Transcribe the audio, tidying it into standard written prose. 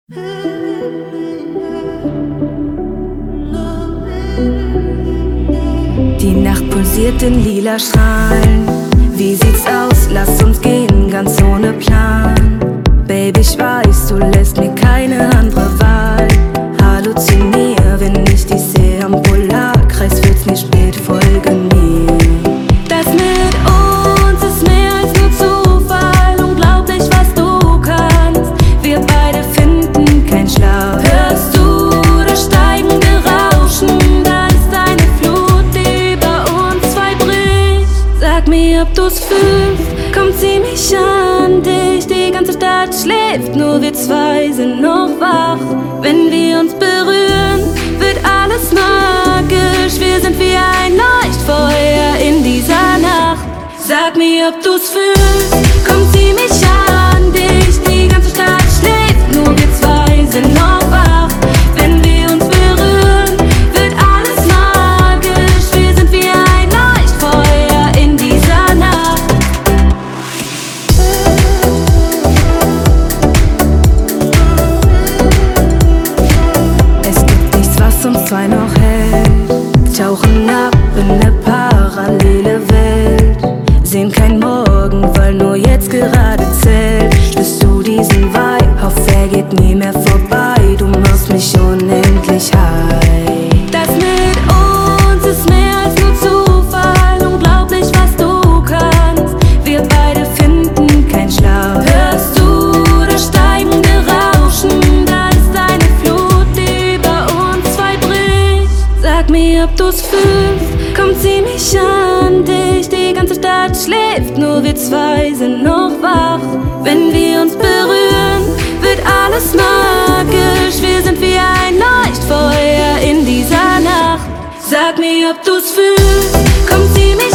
Die Nacht pulsiert in lila Strahlen. Wie sieht's aus? Lass uns gehen, ganz ohne Plan. Baby, ich weiß, du lässt mir keine andere Wahl. Halluzinier, wenn ich dich sehe am Polarkreis, wird's nicht spät, folge mir. Das mit uns ist mehr als nur Zufall. Unglaublich, was du kannst. Wir beide finden keinen Schlaf. Hörst du das steigende Rauschen? Da ist eine Flut, die über uns zwei bricht. Sag mir, ob du's fühlst. Komm, zieh mich an dich. Die ganze Stadt schläft, nur wir zwei sind noch wach. Wenn wir uns berühren, wird alles magisch. Wir sind wie ein Leuchtfeuer in dieser Nacht. Sag mir, ob du's fühlst. Komm, zieh mich an dich. Die ganze Stadt schläft, nur wir zwei sind noch wach. Wenn wir uns berühren, wird alles magisch. Wir sind wie ein Leuchtfeuer in dieser Nacht. Es gibt nichts, was uns zwei noch hält. Tauchen ab in eine parallele Welt. Sehen kein Morgen, weil nur jetzt gerade zählt. Spürst du diesen Vibe? Hoff, er geht nie mehr vorbei. Du machst mich unendlich high. Das mit uns ist mehr als nur Zufall. Unglaublich, was du kannst. Wir beide finden keinen Schlaf. Hörst du das steigende Rauschen? Da ist eine Flut, die über uns zwei bricht. Sag mir, ob du's fühlst. Komm, zieh mich an dich. Die ganze Stadt schläft, nur wir zwei sind noch wach. Wenn wir uns berühren, wird alles magisch. Wir sind wie ein Leuchtfeuer in dieser Nacht. Sag mir, ob du's fühlst. Komm, zieh mich